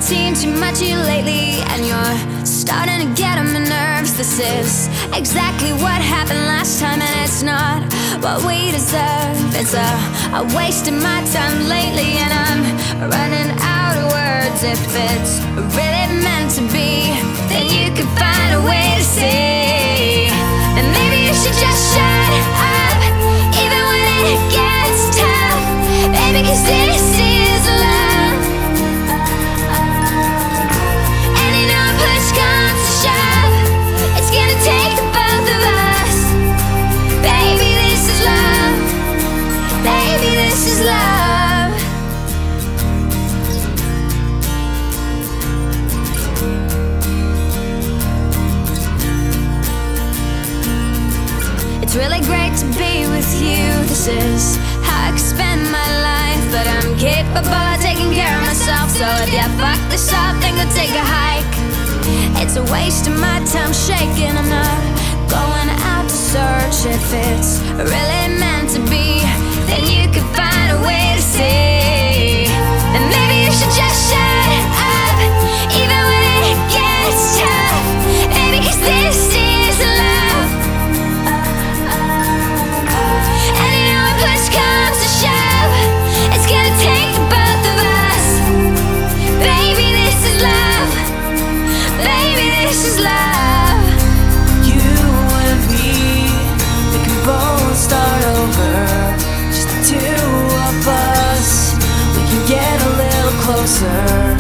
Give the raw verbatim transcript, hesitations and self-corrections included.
been seeing too much of you lately, and you're starting to get on my nerves. This is exactly what happened last time, and it's not what we deserve. It's a, a waste of my time lately, and I'm running out of words. If it's really meant to be, then you could find a way to see. And maybe you should just shut up, even when it gets tough, baby, 'cause this is love. And you know push comes to shove, it's gonna take the both of us. Baby, this is love. Baby, this is love. It's really great to be with you. This is how I can spend my life, but I'm capable of taking care of myself. So if you fuck this up, then go take a hike. It's a waste of my time shaking. I'm not going out to search. If it's really meant to be, then you could find a way to see. And maybe you should just shut up, even when it gets tough, baby, 'cause this is love. And you know when push comes to shove, it's gonna take the both of us. Baby, this is love. Baby, this is love. You and me, we can both start over. Just the two of us, we can get a little closer.